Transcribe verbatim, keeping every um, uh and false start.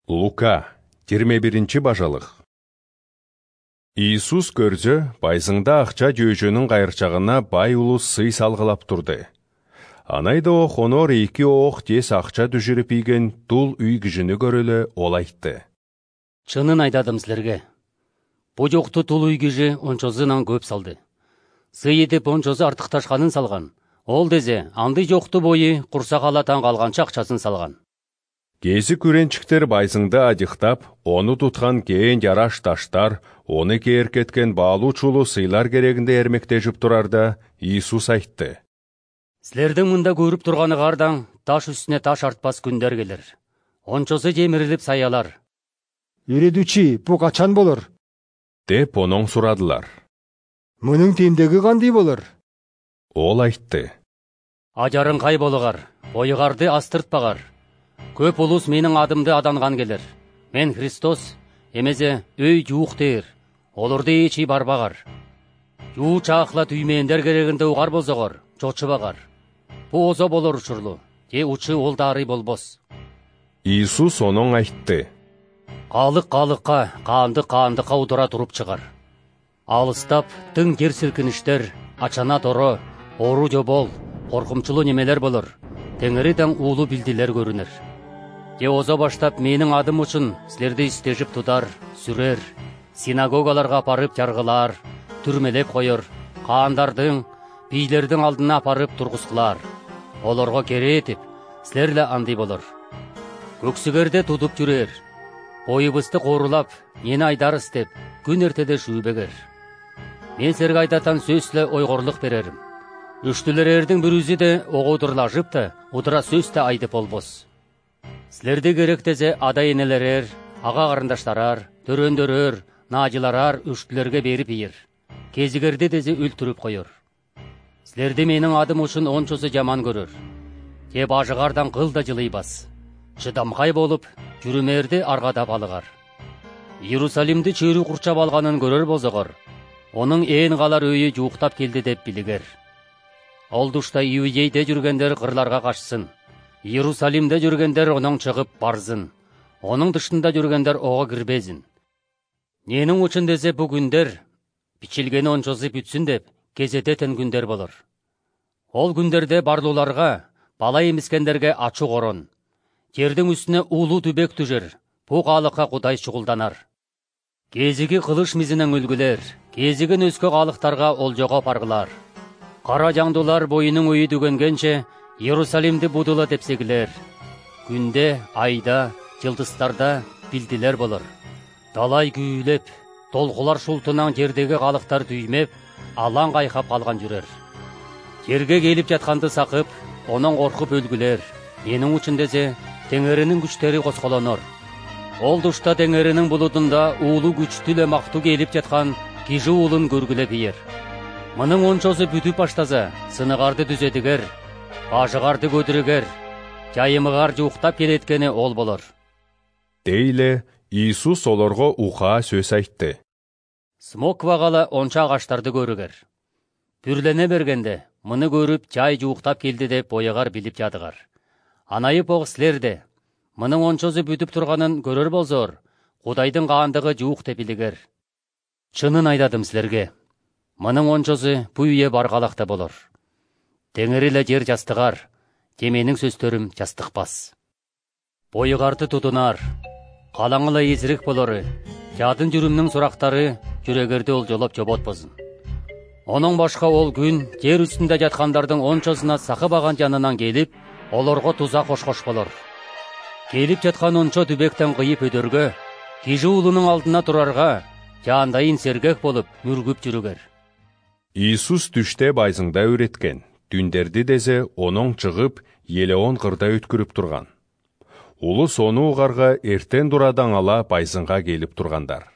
Лука, жиырма биринчи бажалык. Иисус көрзө, байзыңда акча жөөжөнүн кайырчагына бай улус сый салгылап турду. Анайда о хонор эки оох тес акча түшүрүп ийген тул үй кишини көрөлө ол айтты. Чынын айтадым силерге. Бу жокту тул үй киши ончозунан көп салды. Сый этип ончозу артыкташканын салган. Ол дезе андый жокту бою курсак алатан калганча акчасын салган. Кези күренчиктер байзыңда адыктап, оны туткан кээн жараш таштар, оны кээр кеткен баалуу чулуу сыйлар керегинде эрмектешип турарда, Иисус айтты. Силердин мында көрүп турганыгардан таш үстүнө таш артпас күндөр келер. Ончосу жемирилип саялар. Үйрөдүүчү, бу качан болор? Деп онон сурадылар. Мунун тиндеги кандай болор? Ол айтты. Ажарыңкай болгар, бойугарды астыртпагар. Көп улус менин адымды аданган келер. Мен Христос, эмезе өй жуук дээр. Олорду эчи барбагар. Жуу чаакла түймендер керегинде угар болзогор, чочубагар. Бу озо болор учурлу, же учу ол дары болбос. Иисус онон айтты. Калык калыкка, каандык каандыкка удура туруп чыгар. Алыстап, тың жер силкиништер, ачана торо, оору жобол, коркумчулуу немелер болор. Теңириден уулу билдилер көрүнөр. Же озо баштап менин адым үчүн силерди истешип тутар, сүрер, синагогаларга апарып жаргылар, түрмелеп койор, каандардын, бийлердин алдына апарып тургузгулар. Олорго кере этип, силерле андый болор. Көксүгерде тутуп жүрөр, боюбузду коорулап, эни айдарыс деп, күн эртеде шүүбегер. Мен силерге айтатан сөзлө ойгорлук берерим. Үштүлерердин бүрүзү де огодурлашып да, удура сөз да айтып болбос. Силерде керектезе ада энелерер, ага карындаштарар, төрөндөрөр, наажыларар үштүлерге берип ийер. Кезигерди дезе өлтүрүп койор. Силерди менин адым үчүн ончосу жаман көрөр. Же бажыгардан кыл да жылыйбас. Чыдамкай болуп, жүрүмерди аргадап алыгар. Иерусалимди чөйрү курчап алганын көрөр болсогор, онун ээн калар өйү жууктап келди деп билигер. Ол душта Иудейде жүргендер кырларга качсын. Иерусалимде жүргендер онун чыгып барзын. Онун дышында жүргендер ого кирбезин. Ненің үчүн десе бу күндөр бичилгени ончосу бүтсүн деп кезететен күндөр болор. Ол күндөрдө барлууларга, бала эмискендерге ачуу корон. Жердин үстүнө уулуу түбөк түшөр. Бу калыкка Кудай чугулданар. Кезиги кылыш мизинен өлгүлөр, кезигин өскө калыктарга олжого паргылар. Кара жаңдулар боюнун өйү дүгөнгенче Иерусалимди будула тепсегилер. Күндө, айда, жылдыздарда билдилер болор. Далай күйүлөп, толкулар шултунан жердеги калыктар түймөп, алаң кайкап калган жүрөр. Жерге келип жатканды сакып, онон коркуп өлгүлөр. Менин үчүн десе, теңеринин күчтери косколонор. Ол душта теңеринин булудунда уулу күчтүү эле мактуу келип жаткан киши уулун көргүлө бийер. Мунун ончосу бүтүп баштаса, сыныгарды түзөдүгер, бажыгарды көдүрүгер, жайымыгар жууктап келеткени ол болор. Дейле Иисус олорго ука сөз айтты. Смоквагала онча агаштарды көрүгер. Бүрлене бергенде, муну көрүп жай жууктап келди деп боягар билип жадыгар. Анайып ог силерде, мунун ончосу бүтүп турганын көрөр болсор, Кудайдын каандыгы жуук деп билигер. Чынын айтадым силерге. Мунун ончосу бу үйө баргалакта болор. Теңири эле жер жастыгар, же менин сөздөрүм жастыкпас. Боюгарды тутунар, калаңыла эзирик болору, жадын жүрүмнүн сурактары жүрөгөрдү олжолоп жоботпосун. Онун башка ол күн жер үстүндө жаткандардын ончосуна сакыбаган жанынан келип, олорго тузак кошкош болор. Келип жаткан ончо түбөктөн кыйып өдөргө, киши уулунун алдына турарга, жаандайын сергек болуп, мүргүп жүрүгөр. Иисус түштө байзыңда үйрөткөн. Түндерди дезе онон чыгып, Елеон кырда өткүрүп турган. Улус ону угарга эртен дурадан ала байзыңга келип тургандар.